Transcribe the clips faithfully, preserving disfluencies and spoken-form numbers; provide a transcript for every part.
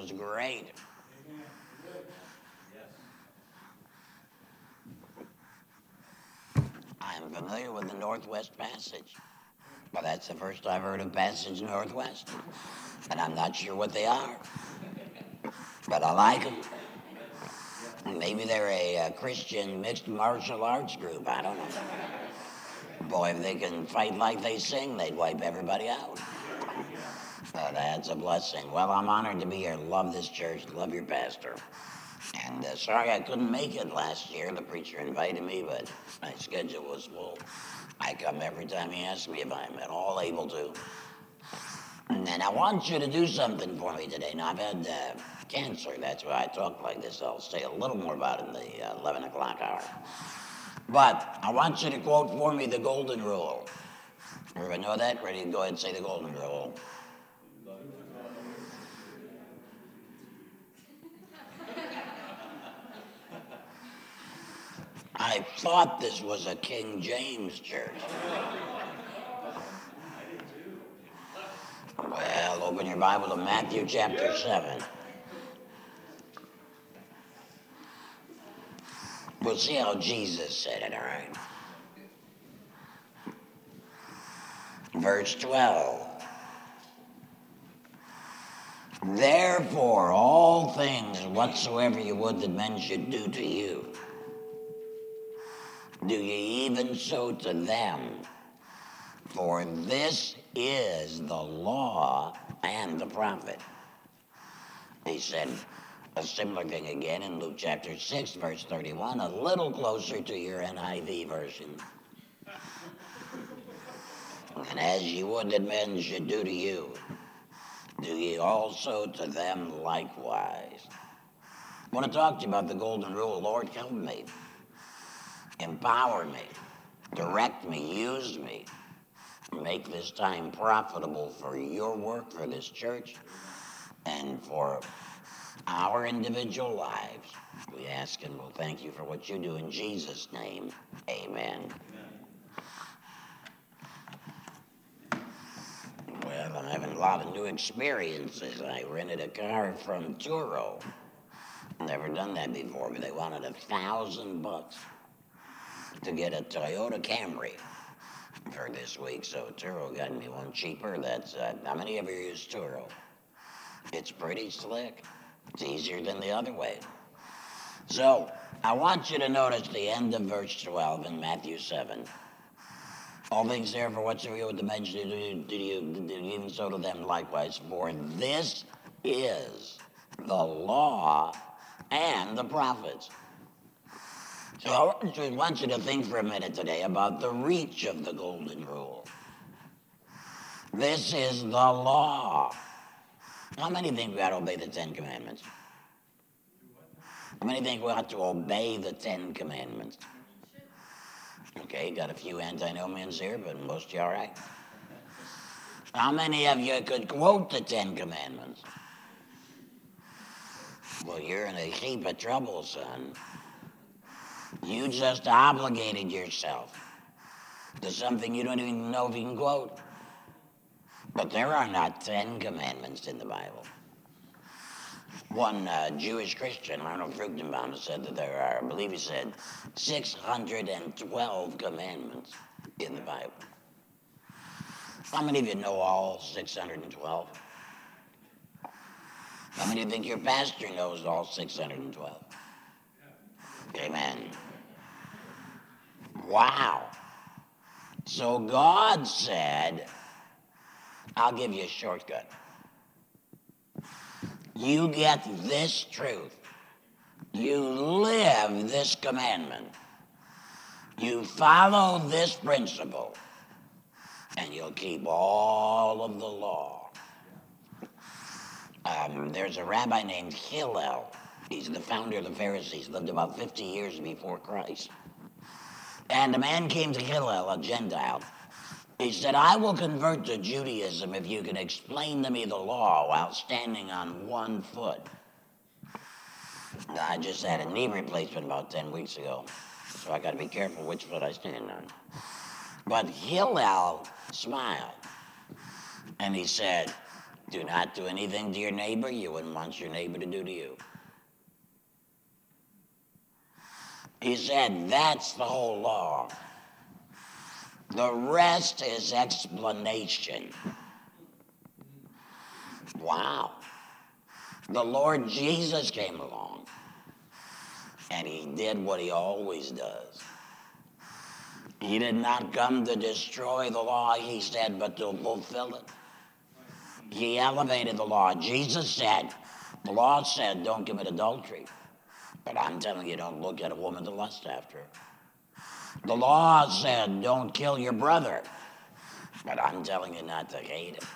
was great. I'm familiar with the Northwest Passage, but that's the first I've heard of Passage Northwest, and I'm not sure what they are, but I like them. Maybe they're a, a Christian mixed martial arts group, I don't know. Boy, if they can fight like they sing, they'd wipe everybody out. Uh, that's a blessing. Well, I'm honored to be here. Love this church. Love your pastor. And uh, sorry I couldn't make it last year. The preacher invited me, but my schedule was full. I come every time he asks me if I'm at all able to. And then I want you to do something for me today. Now, I've had uh, cancer. That's why I talk like this. I'll say a little more about it in the uh, eleven o'clock hour. But I want you to quote for me the Golden Rule. Everybody know that? Ready to go ahead and say the Golden Rule. I thought this was a King James church. Well, open your Bible to Matthew chapter seven. We'll see how Jesus said it, all right? Verse twelve. Therefore, all things whatsoever you would that men should do to you, do ye even so to them, for this is the law and the prophet. He said a similar thing again in Luke chapter six, verse thirty-one, a little closer to your N I V version. And as ye would that men should do to you, do ye also to them likewise. I want to talk to you about the Golden Rule. Lord, help me. Empower me. Direct me. Use me. Make this time profitable for your work, for this church, and for our individual lives. We ask and we'll thank you for what you do in Jesus' name. Amen. Well, I'm having a lot of new experiences. I rented a car from Turo. Never done that before, but they wanted a thousand bucks to get a Toyota Camry for this week. So Turo got me one cheaper. That's uh, how many of you use Turo? It's pretty slick. It's easier than the other way. So I want you to notice the end of verse twelve in Matthew seven. All things therefore whatsoever you would diminish, do you, do you, do you even so to them likewise. For this is the law and the prophets. So I want you to think for a minute today about the reach of the Golden Rule. This is the law. How many think we ought to obey the Ten Commandments? How many think we ought to obey the Ten Commandments? Okay, got a few antinomians here, but most of you all right. How many of you could quote the Ten Commandments? Well, you're in a heap of trouble, son. You just obligated yourself to something you don't even know if you can quote. But there are not Ten Commandments in the Bible. One uh, Jewish Christian, Arnold Fruchtenbaum, said that there are, I believe he said, six hundred twelve commandments in the Bible. How many of you know all six hundred twelve? How many of you think your pastor knows all six hundred twelve? Amen. Wow. So God said, I'll give you a shortcut. You get this truth. You live this commandment. You follow this principle, and you'll keep all of the law. Um, there's a rabbi named Hillel. He's the founder of the Pharisees, lived about fifty years before Christ. And a man came to Hillel, a Gentile. He said, I will convert to Judaism if you can explain to me the law while standing on one foot. Now, I just had a knee replacement about ten weeks ago, so I got to be careful which foot I stand on. But Hillel smiled, and he said, Do not do anything to your neighbor you wouldn't want your neighbor to do to you. He said that's the whole law. The rest is explanation. Wow. The Lord Jesus came along, and he did what he always does. He did not come to destroy the law, he said, but to fulfill it. He elevated the law. Jesus said, the law said, don't commit adultery. But I'm telling you, don't look at a woman to lust after her. The law said, don't kill your brother. But I'm telling you not to hate him.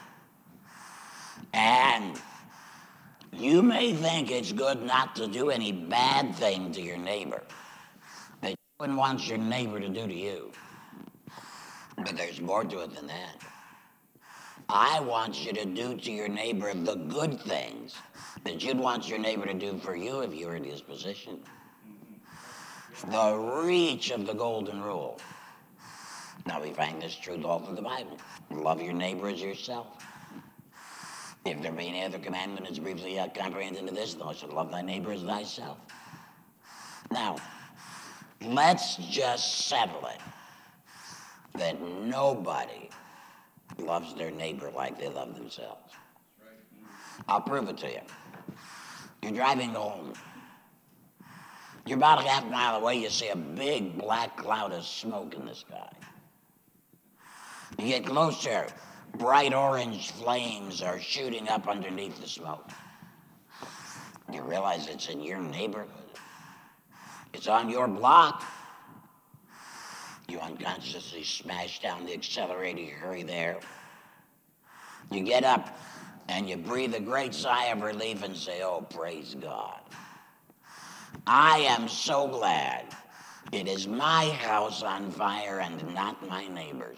And you may think it's good not to do any bad thing to your neighbor that you wouldn't want your neighbor to do to you. But there's more to it than that. I want you to do to your neighbor the good things that you'd want your neighbor to do for you if you were in his position. The reach of the golden rule. Now we find this truth all through the Bible. Love your neighbor as yourself. If there be any other commandment, it's briefly uh, comprehended into this, thou shalt love thy neighbor as thyself. Now, let's just settle it that nobody loves their neighbor like they love themselves. I'll prove it to you. You're driving home. You're about a half mile away, you see a big black cloud of smoke in the sky. You get closer, bright orange flames are shooting up underneath the smoke. You realize it's in your neighborhood. It's on your block. You unconsciously smash down the accelerator, you hurry there. You get up and you breathe a great sigh of relief and say, oh, praise God. I am so glad it is my house on fire and not my neighbor's.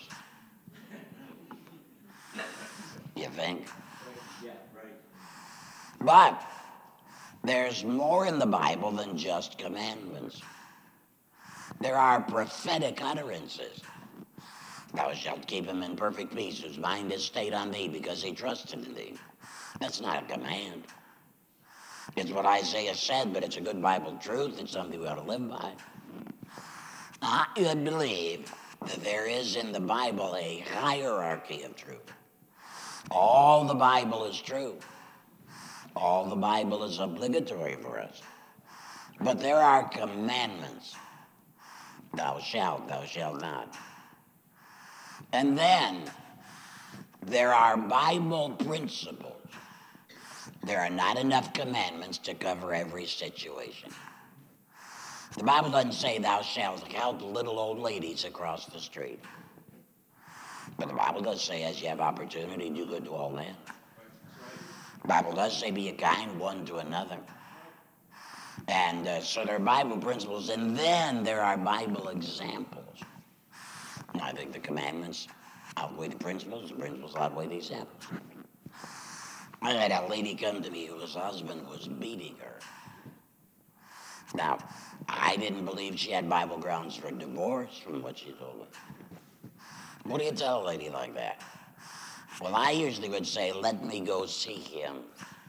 You think? Yeah, right. But there's more in the Bible than just commandments. There are prophetic utterances. Thou shalt keep him in perfect peace, whose mind is stayed on thee, because he trusted in thee. That's not a command. It's what Isaiah said, but it's a good Bible truth. It's something we ought to live by. I would believe that there is in the Bible a hierarchy of truth. All the Bible is true. All the Bible is obligatory for us. But there are commandments. Thou shalt, thou shalt not. And then there are Bible principles. There are not enough commandments to cover every situation. The Bible doesn't say thou shalt help little old ladies across the street. But the Bible does say as you have opportunity, do good to all men. The Bible does say be kind one to another. And uh, so there are Bible principles, and then there are Bible examples. And I think the commandments outweigh the principles, the principles outweigh the examples. I had a lady come to me whose husband was beating her. Now, I didn't believe she had Bible grounds for divorce from what she told me. What do you tell a lady like that? Well, I usually would say, let me go see him.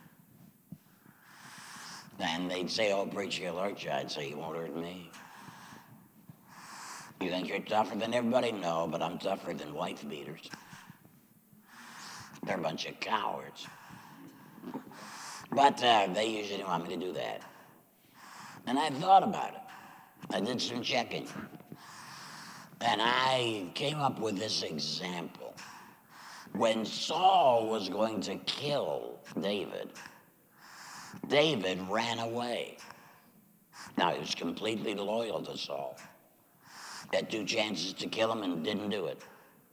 And they'd say, oh, preacher, you'll hurt you. I'd say, you won't hurt me. You think you're tougher than everybody? No, but I'm tougher than wife beaters. They're a bunch of cowards. But uh, they usually want me to do that. And I thought about it. I did some checking. And I came up with this example. When Saul was going to kill David, David ran away. Now, he was completely loyal to Saul. Had two chances to kill him and didn't do it.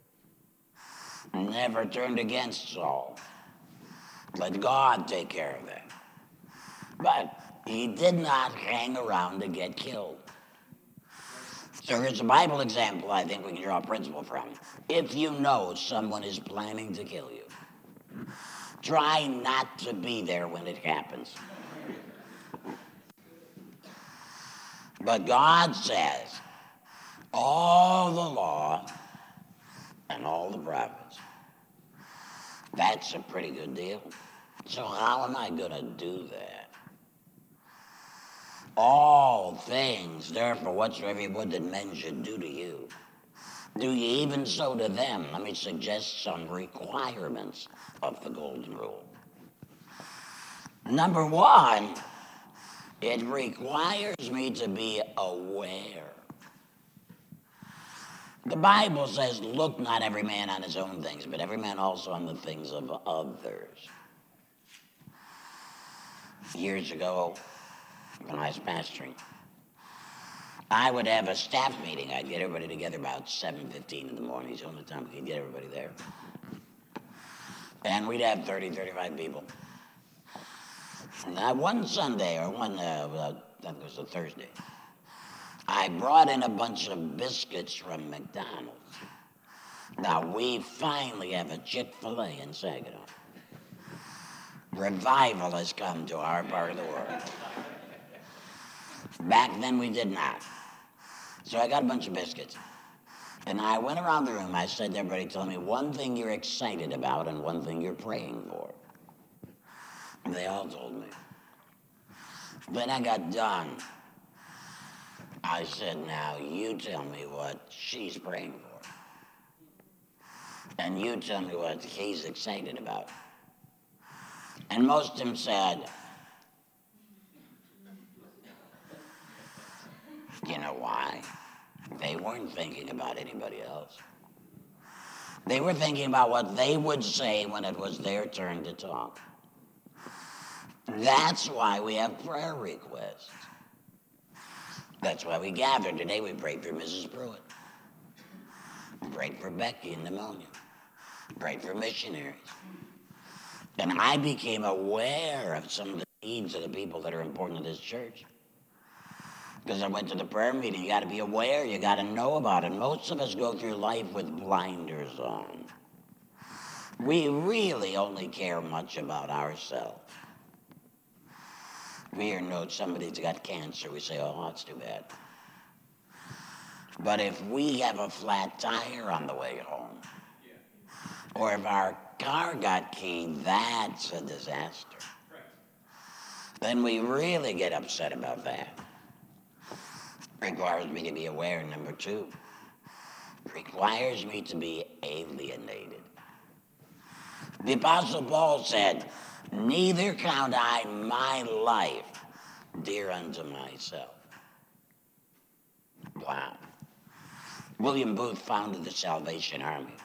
Never turned against Saul. Let God take care of that. But he did not hang around to get killed. So here's a Bible example I think we can draw a principle from. If you know someone is planning to kill you, try not to be there when it happens. But God says, all the law and all the prophets That's a pretty good deal. So how am I going to do that? All things, therefore, whatsoever you would that men should do to you, do ye even so to them. Let me suggest some requirements of the golden rule. Number one, it requires me to be aware. The Bible says, look not every man on his own things, but every man also on the things of others. Years ago, when I was pastoring, I would have a staff meeting. I'd get everybody together about seven fifteen in the morning. It's the only time we could get everybody there. And we'd have thirty, thirty-five people. Now, one Sunday, or one, uh, I think it was a Thursday, I brought in a bunch of biscuits from McDonald's. Now, we finally have a Chick-fil-A in Saginaw. Revival has come to our part of the world. Back then, we did not. So I got a bunch of biscuits. And I went around the room. I said to everybody, tell me one thing you're excited about and one thing you're praying for. And they all told me. When I got done, I said, now you tell me what she's praying for. And you tell me what he's excited about. And most of them said, you know why? They weren't thinking about anybody else. They were thinking about what they would say when it was their turn to talk. That's why we have prayer requests. That's why we gathered. Today we prayed for Missus Pruitt. We prayed for Becky and pneumonia. We prayed for missionaries. And I became aware of some of the needs of the people that are important to this church. Because I went to the prayer meeting. You got to be aware. You got to know about it. Most of us go through life with blinders on. We really only care much about ourselves. We hear, no, somebody's got cancer. We say, oh, that's too bad. But if we have a flat tire on the way home, or if our car got keyed, that's a disaster. Then we really get upset about that. Requires me to be aware. Number two, requires me to be alienated. The Apostle Paul said, neither count I my life dear unto myself. Wow. William Booth founded the Salvation Army.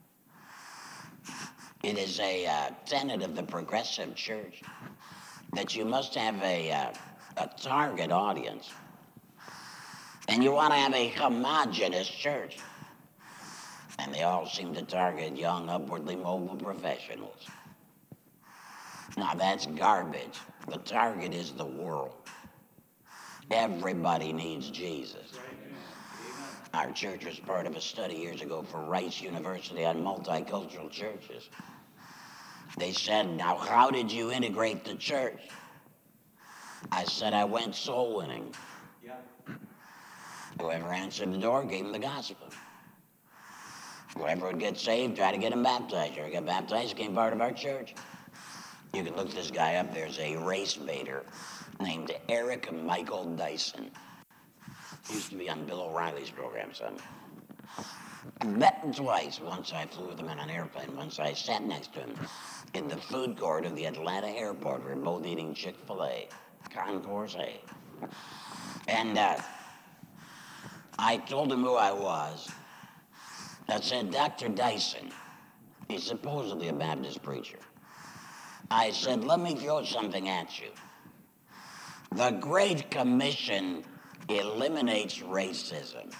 It is a uh, tenet of the progressive church that you must have a, uh, a target audience. And you want to have a homogeneous church. And they all seem to target young, upwardly mobile professionals. Now, that's garbage. The target is the world. Everybody needs Jesus. Our church was part of a study years ago for Rice University on multicultural churches. They said, now, how did you integrate the church? I said, I went soul winning. Yeah. Whoever answered the door gave him the gospel. Whoever would get saved, try to get him baptized. Whoever got baptized became part of our church. You can look this guy up. There's a race baiter named Eric Michael Dyson. Used to be on Bill O'Reilly's program, son. I met him twice. Once I flew with him in an airplane. Once I sat next to him in the food court of the Atlanta airport. We were both eating Chick-fil-A, Concourse A. And uh, I told him who I was. I said, Doctor Dyson, he's supposedly a Baptist preacher. I said, let me throw something at you. The Great Commission eliminates racism.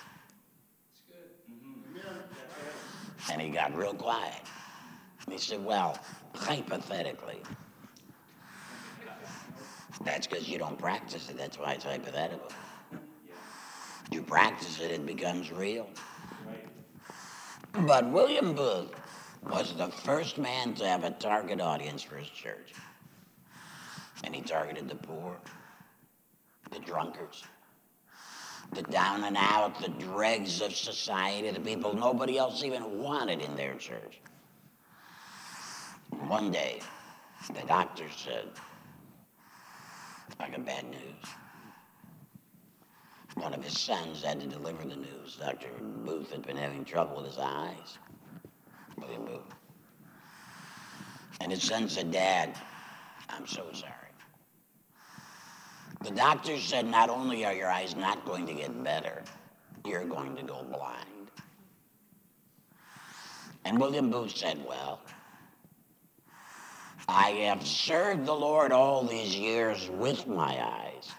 And he got real quiet. He said, well, hypothetically. That's because you don't practice it. That's why it's hypothetical. You practice it, it becomes real. But William Booth was the first man to have a target audience for his church. And he targeted the poor, the drunkards, the down and out, the dregs of society, the people nobody else even wanted in their church. One day, the doctor said, I got bad news. One of his sons had to deliver the news. Doctor Booth had been having trouble with his eyes. William Booth. And his son said, Dad, I'm so sorry. The doctor said, not only are your eyes not going to get better, you're going to go blind. And William Booth said, well, I have served the Lord all these years with my eyes.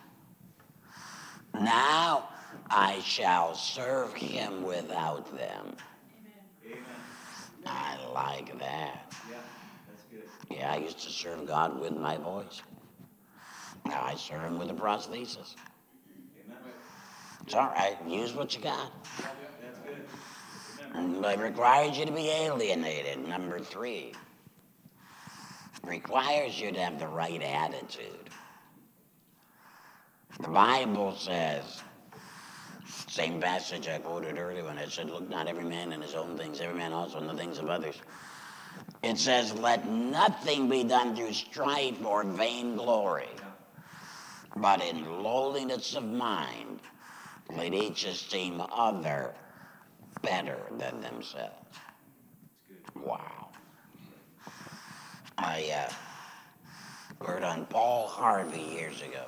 Now I shall serve him without them. Amen. I like that. Yeah, that's good. Yeah, I used to serve God with my voice. Now I serve him with a prosthesis. Amen. It's all right. Use what you got. Yeah, that's good. Amen. But it requires you to be alienated. Number three, requires you to have the right attitude. The Bible says, same passage I quoted earlier when it said, look not every man in his own things, every man also in the things of others. It says, let nothing be done through strife or vainglory, but in lowliness of mind, let each esteem other better than themselves. Wow. I uh, heard on Paul Harvey years ago,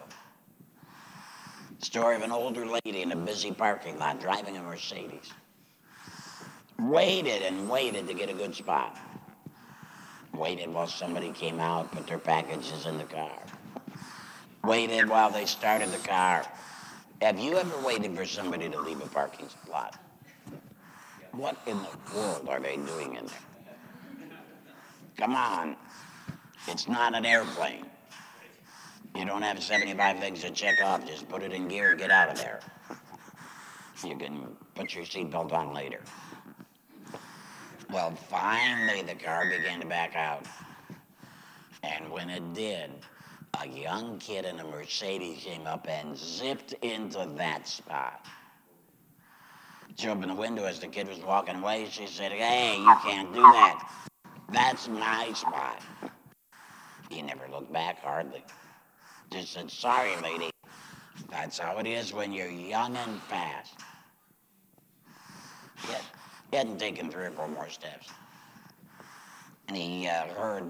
story of an older lady in a busy parking lot driving a Mercedes. Waited and waited to get a good spot. Waited while somebody came out, put their packages in the car. Waited while they started the car. Have you ever waited for somebody to leave a parking lot? What in the world are they doing in there? Come on. It's not an airplane. You don't have seventy-five things to check off. Just put it in gear and get out of there. You can put your seatbelt on later. Well, finally the car began to back out. And when it did, a young kid in a Mercedes came up and zipped into that spot. She opened the window as the kid was walking away. She said, hey, you can't do that. That's my spot. He never looked back, hardly. Just said, sorry, lady. That's how it is when you're young and fast. He, had, he hadn't taken three or four more steps. And he uh, heard,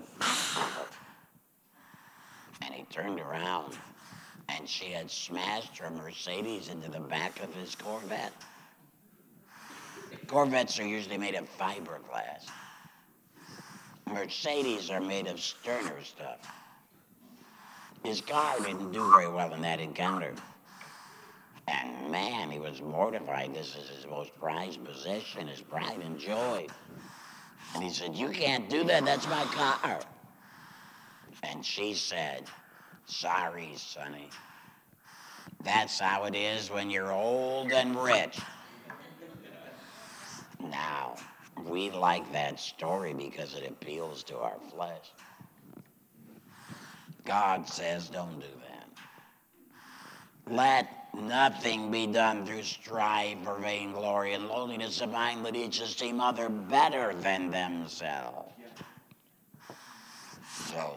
and he turned around, and she had smashed her Mercedes into the back of his Corvette. Corvettes are usually made of fiberglass. Mercedes are made of sterner stuff. His car didn't do very well in that encounter. And man, he was mortified. This is his most prized possession, his pride and joy. And he said, you can't do that, that's my car. And she said, sorry, Sonny. That's how it is when you're old and rich. Now, we like that story because it appeals to our flesh. God says, don't do that. Let nothing be done through strife or vainglory and lowliness of mind. Let each esteem other better than themselves. So,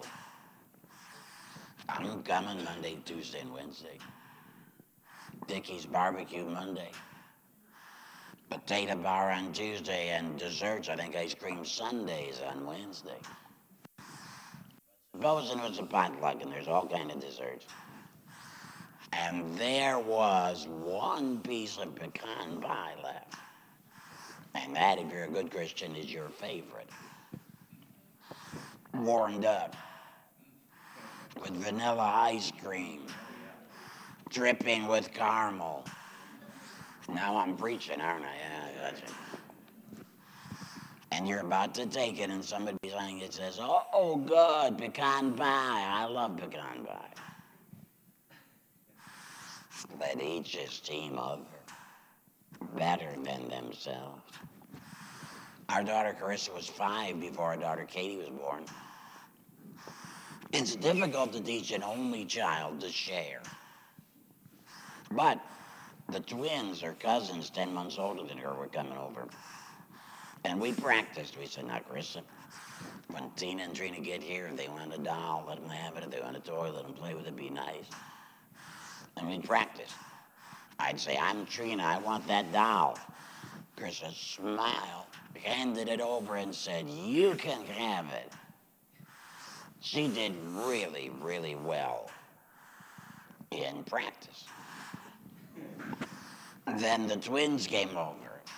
I'm coming Monday, Tuesday, and Wednesday. Dickie's Barbecue Monday. Potato bar on Tuesday, and desserts, I think ice cream Sundays on Wednesday. Supposing it was a potluck and there's all kind of desserts. And there was one piece of pecan pie left. And that, if you're a good Christian, is your favorite. Warmed up with vanilla ice cream, dripping with caramel. Now I'm preaching, aren't I? Yeah, gotcha. And you're about to take it, and somebody behind it says, oh, oh, good, pecan pie. I love pecan pie. Let each esteem other better than themselves. Our daughter Carissa was five before our daughter Katie was born. It's difficult to teach an only child to share. But the twins, her cousins, ten months older than her, were coming over. And we practiced. We said, now, Carissa, When Tina and Trina get here, if they want a doll, let them have it. If they want a toy, let them play with it, be nice. And we practice. I'd say, I'm Trina, I want that doll. Chris smiled, handed it over, and said, you can have it. She did really, really well in practice. Then the twins came over.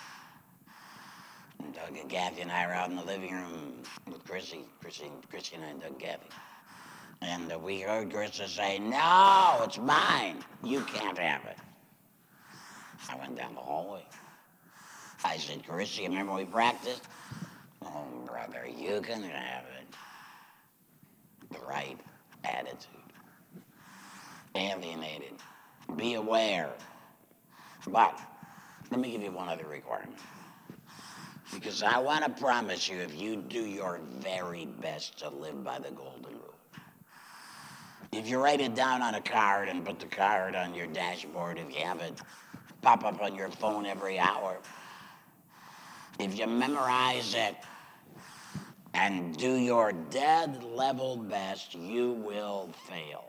And Doug and Kathy and I were out in the living room with Chrissy, Chrissy, Chrissy and I and Doug and Kathy. And uh, we heard Krista say, no, it's mine. You can't have it. I went down the hallway. I said, Chrissy, remember we practiced? Oh, brother, you can have it. The right attitude. Alienated. Be aware. But let me give you one other requirement. Because I want to promise you, if you do your very best to live by the golden rule, if you write it down on a card and put the card on your dashboard, if you have it pop up on your phone every hour, if you memorize it and do your dead level best, you will fail.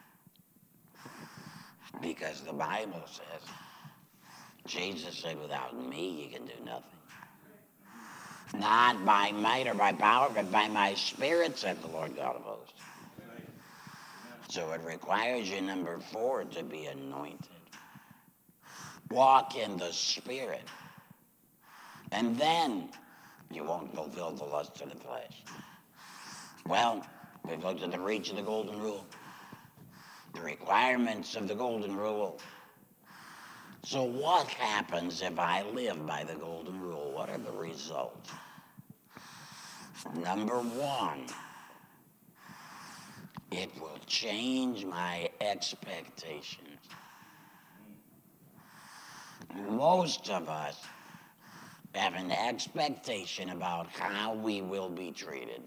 Because the Bible says, Jesus said, without me, you can do nothing. Not by might or by power, but by my spirit, said the Lord God of hosts. So it requires you, number four, to be anointed. Walk in the Spirit. And then you won't fulfill the lust of the flesh. Well, we've looked at the reach of the golden rule, the requirements of the golden rule. So what happens if I live by the golden rule? What are the results? Number one, it will change my expectations. Most of us have an expectation about how we will be treated.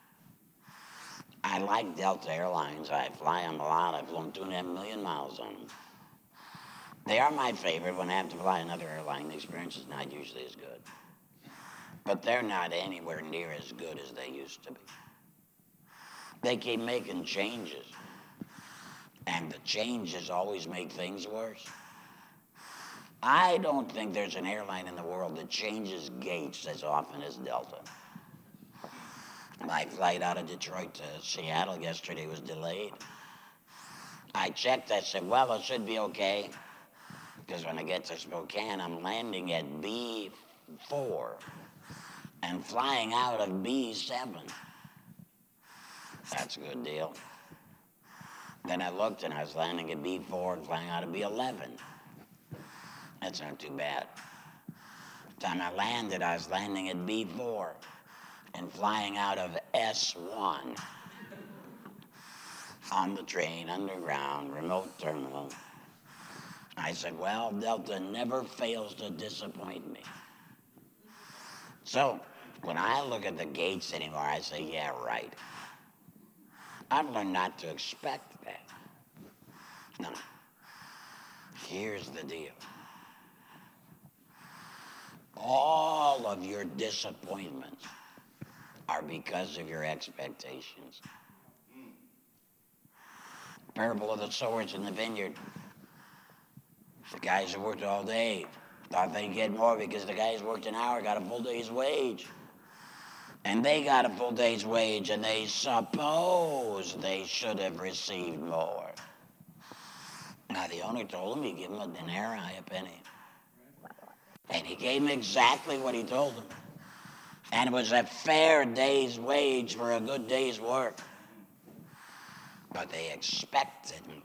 I like Delta Airlines. I fly them a lot. I've flown two and a half million miles on them. They are my favorite. When I have to fly another airline, the experience is not usually as good. But they're not anywhere near as good as they used to be. They keep making changes. And the changes always make things worse. I don't think there's an airline in the world that changes gates as often as Delta. My flight out of Detroit to Seattle yesterday was delayed. I checked, I said, well, it should be okay. Because when I get to Spokane, I'm landing at B four and flying out of B seven. That's a good deal. Then I looked and I was landing at B four and flying out of B eleven. That's not too bad. The time I landed, I was landing at B four and flying out of S one on the train, underground, remote terminal. I said, well, Delta never fails to disappoint me. So when I look at the gates anymore, I say, yeah, right. I've learned not to expect that. No. Here's the deal. All of your disappointments are because of your expectations. Parable of the sowers in the vineyard. The guys who worked all day thought they'd get more because the guys worked an hour, got a full day's wage. And they got a full day's wage, and they suppose they should have received more. Now, the owner told him he'd give him a denarii, a penny. And he gave him exactly what he told him. And it was a fair day's wage for a good day's work. But they expected more.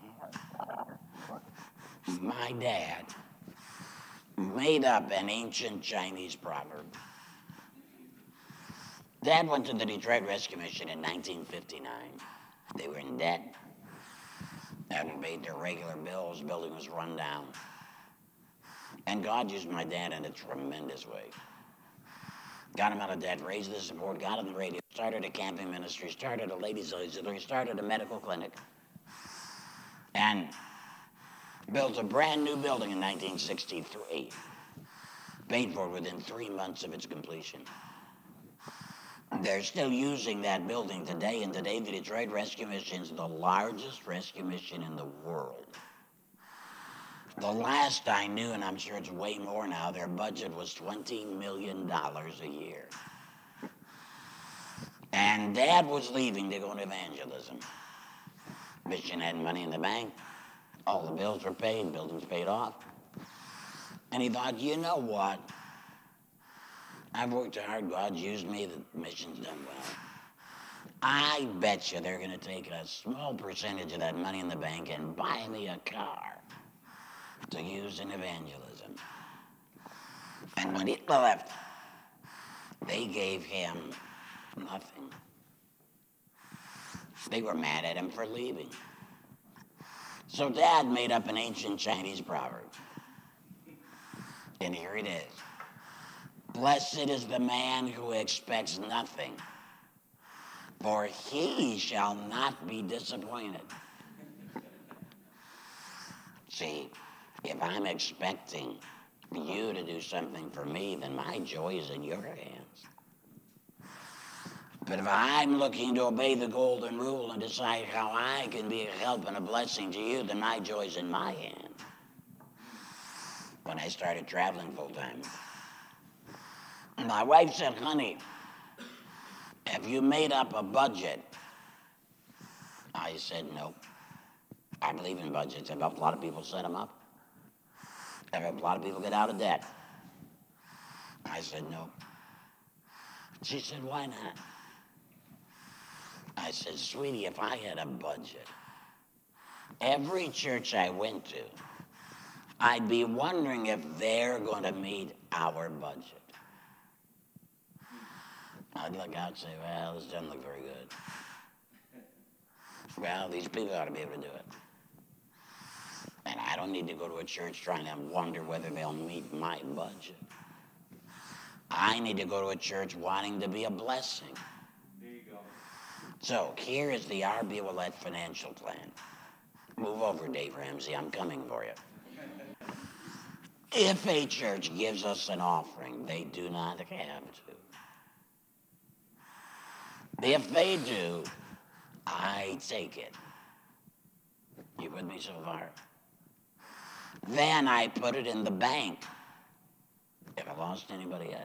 My dad made up an ancient Chinese proverb. Dad went to the Detroit Rescue Mission in nineteen fifty-nine. They were in debt. Hadn't paid their regular bills. Building was run down. And God used my dad in a tremendous way. Got him out of debt, raised the support, got on the radio, started a camping ministry, started a ladies' auxiliary, started a medical clinic, and built a brand new building in nineteen sixty-three. Paid for it within three months of its completion. They're still using that building today, and today the Detroit Rescue Mission is the largest rescue mission in the world. The last I knew, and I'm sure it's way more now, their budget was twenty million dollars a year. And Dad was leaving to go into evangelism. Mission had money in the bank. All the bills were paid, buildings paid off. And he thought, you know what? I've worked hard, God's used me, the mission's done well. I bet you they're going to take a small percentage of that money in the bank and buy me a car to use in evangelism. And when he left, they gave him nothing. They were mad at him for leaving. So Dad made up an ancient Chinese proverb. And here it is. Blessed is the man who expects nothing, for he shall not be disappointed. See, if I'm expecting you to do something for me, then my joy is in your hands. But if I'm looking to obey the golden rule and decide how I can be a help and a blessing to you, then my joy is in my hand. When I started traveling full time, my wife said, honey, have you made up a budget? I said, no. I believe in budgets. I've helped a lot of people set them up. I've helped a lot of people get out of debt. I said, no. She said, why not? I said, sweetie, if I had a budget, every church I went to, I'd be wondering if they're going to meet our budget. I'd look out and say, well, this doesn't look very good. Well, these people ought to be able to do it. And I don't need to go to a church trying to wonder whether they'll meet my budget. I need to go to a church wanting to be a blessing. There you go. So here is the R B Willett financial plan. Move over, Dave Ramsey. I'm coming for you. If a church gives us an offering, they do not have to. If they do, I take it. You with me so far? Then I put it in the bank. If I lost anybody yet.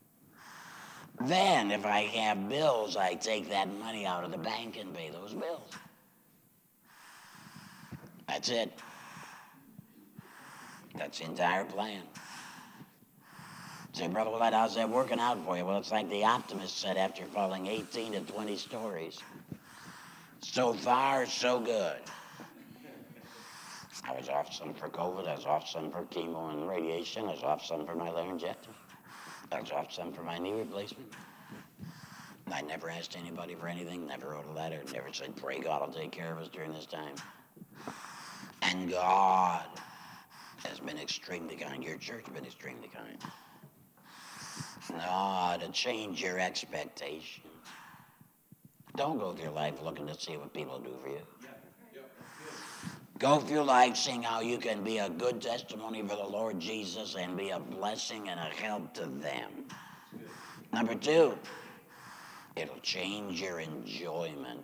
Then if I have bills, I take that money out of the bank and pay those bills. That's it. That's the entire plan. Say, Brother Willett, how's that working out for you? Well, it's like the optimist said after falling eighteen to twenty stories. So far, so good. I was off some for COVID. I was off some for chemo and radiation. I was off some for my laryngitis. I was off some for my knee replacement. I never asked anybody for anything, never wrote a letter, never said, pray God will take care of us during this time. And God has been extremely kind. Your church has been extremely kind. No, to change your expectations. Don't go through life looking to see what people do for you. Go through life seeing how you can be a good testimony for the Lord Jesus and be a blessing and a help to them. Number two, it'll change your enjoyment.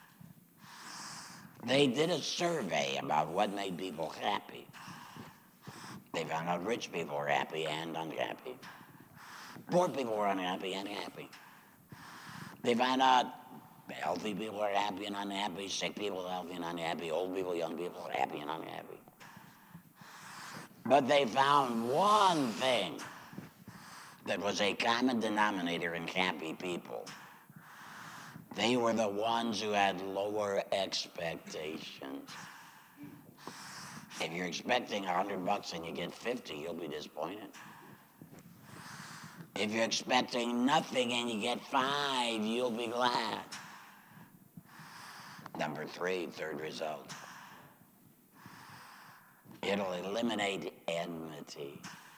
They did a survey about what made people happy. They found out rich people were happy and unhappy. Poor people were unhappy and happy. They found out healthy people are happy and unhappy, sick people are healthy and unhappy, old people, young people are happy and unhappy. But they found one thing that was a common denominator in happy people. They were the ones who had lower expectations. If you're expecting a hundred bucks and you get fifty, you'll be disappointed. If you're expecting nothing and you get five, you'll be glad. Number three, third result. It'll eliminate enmity.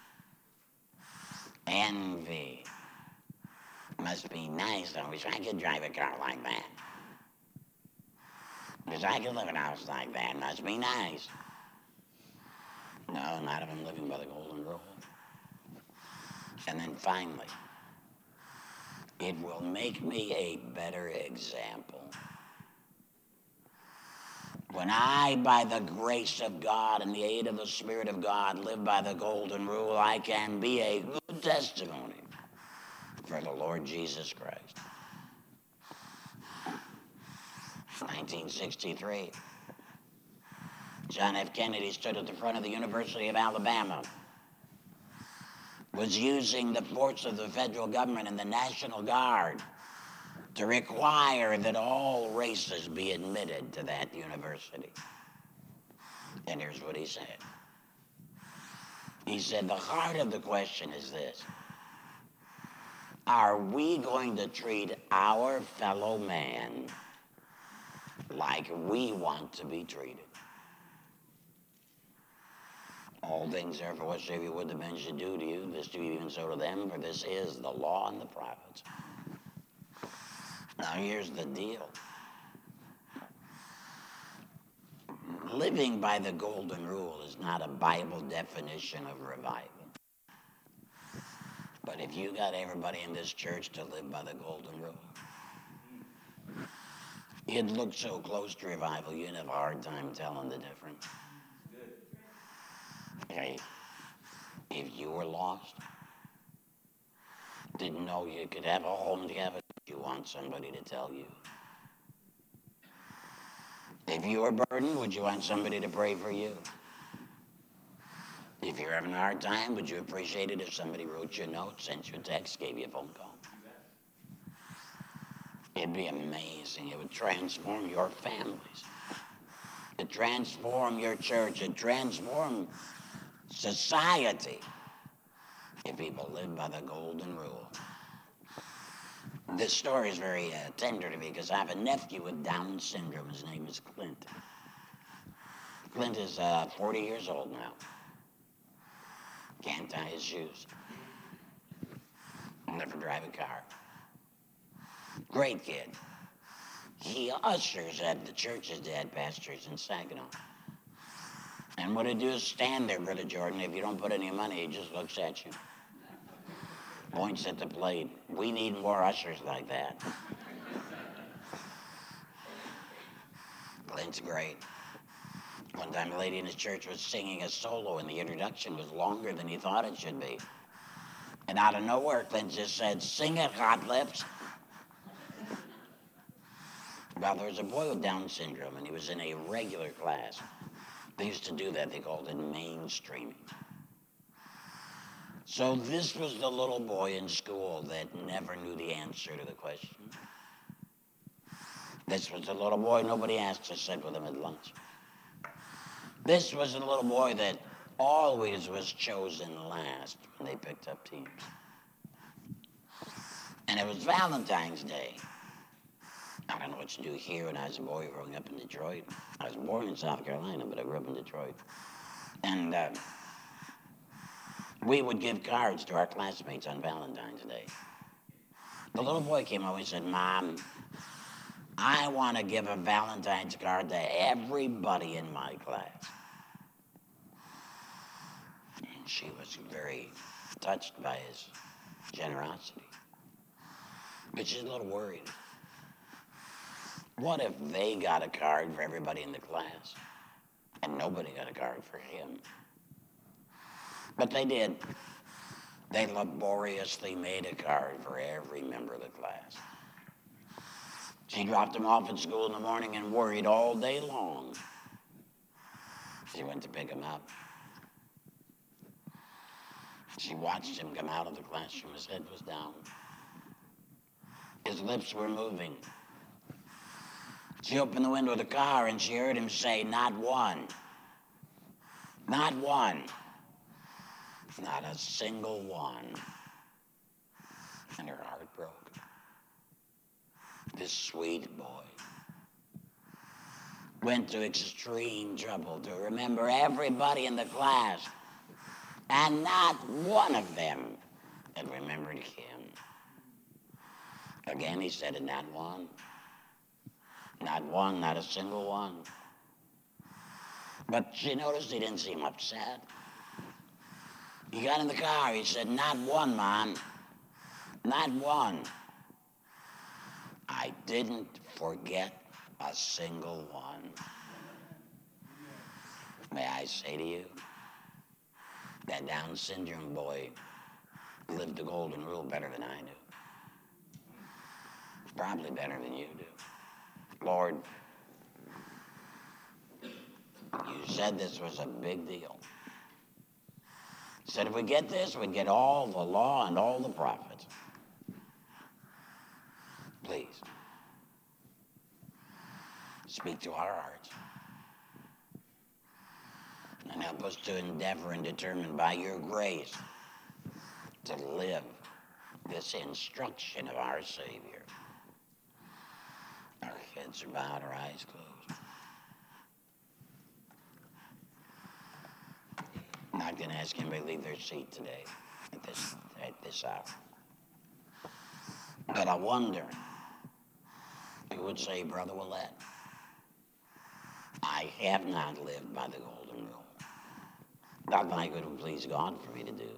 Envy. Must be nice. I wish I could drive a car like that. Wish I could live in a house like that. Must be nice. No, not if I'm living by the golden rule. And then finally, It will make me a better example. When I, by the grace of God and the aid of the Spirit of God, live by the golden rule, I can be a good testimony for the Lord Jesus Christ. nineteen sixty-three, John F. Kennedy stood at the front of the University of Alabama, was using the force of the federal government and the National Guard to require that all races be admitted to that university. And here's what he said. He said, the heart of the question is this: are we going to treat our fellow man like we want to be treated? All things therefore whatsoever you would the men should do to you, this do you even so to them, for this is the law and the prophets. Now here's the deal. Living by the golden rule is not a Bible definition of revival. But if you got everybody in this church to live by the golden rule, it looks so close to revival, you'd have a hard time telling the difference. Okay, if you were lost, didn't know you could have a home together, you want somebody to tell you. If you were burdened, would you want somebody to pray for you? If you're having a hard time, would you appreciate it if somebody wrote you a note, sent you a text, gave you a phone call? It'd be amazing. It would transform your families. It'd transform your church. It'd transform society if people live by the golden rule. This story is very uh, tender to me because I have a nephew with Down syndrome. His name is Clint. Clint is uh, forty years old now. Can't tie his shoes. Never drive a car. Great kid. He ushers at the church his dad pastors in Saginaw. And what he'd do is stand there, Brother Jordan. If you don't put any money, he just looks at you. Points at the plate. We need more ushers like that. Clint's great. One time a lady in his church was singing a solo and the introduction was longer than he thought it should be. And out of nowhere, Clint just said, "Sing it, Hot Lips." Well, there was a boy with Down syndrome and he was in a regular class. They used to do that. They called it mainstreaming. So this was the little boy in school that never knew the answer to the question. This was the little boy nobody asked to sit with him at lunch. This was the little boy that always was chosen last when they picked up teams. And it was Valentine's Day. I don't know what you do here when I was a boy growing up in Detroit. I was born in South Carolina, but I grew up in Detroit. And uh, we would give cards to our classmates on Valentine's Day. The little boy came over and said, "Mom, I want to give a Valentine's card to everybody in my class." And she was very touched by his generosity. But she's a little worried. What if they got a card for everybody in the class and nobody got a card for him? But they did. They laboriously made a card for every member of the class. She dropped him off at school in the morning and worried all day long. She went to pick him up. She watched him come out of the classroom. His head was down. His lips were moving. She opened the window of the car and she heard him say, "Not one. Not one. Not a single one." And her heart broke. This sweet boy went to extreme trouble to remember everybody in the class, and not one of them had remembered him. Again, he said it, "Not one. Not one, not a single one." But she noticed he didn't seem upset. He got in the car. He said, "Not one, Mom. Not one." I didn't forget a single one. May I say to you, that Down syndrome boy lived the golden rule better than I do. Probably better than you do. Lord, you said this was a big deal. You said if we get this, we'd get all the law and all the prophets. Please, speak to our hearts. And help us to endeavor and determine by your grace to live this instruction of our Savior. Our heads are bowed, our eyes closed. I'm not going to ask anybody to leave their seat today at this, at this hour. But I wonder who would say, Brother Willett, I have not lived by the golden rule. Not that I could have pleased God for me to do.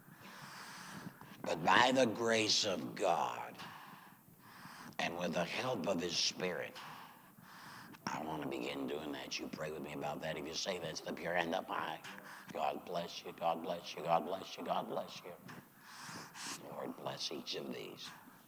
But by the grace of God and with the help of his Spirit, I want to begin doing that. You pray with me about that. If you say that, slip your hand up high. God bless you, God bless you, God bless you, God bless you. Lord, bless each of these.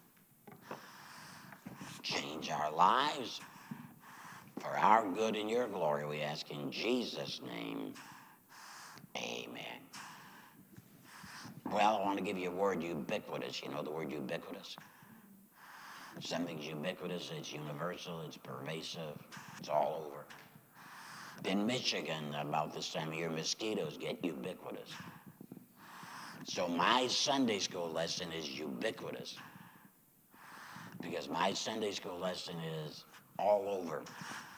Change our lives for our good and your glory, we ask in Jesus' name. Amen. Well, I want to give you a word, ubiquitous. You know the word ubiquitous? Something's ubiquitous, it's universal, it's pervasive, it's all over. In Michigan, about this time of year, mosquitoes get ubiquitous. So my Sunday school lesson is ubiquitous because my Sunday school lesson is all over.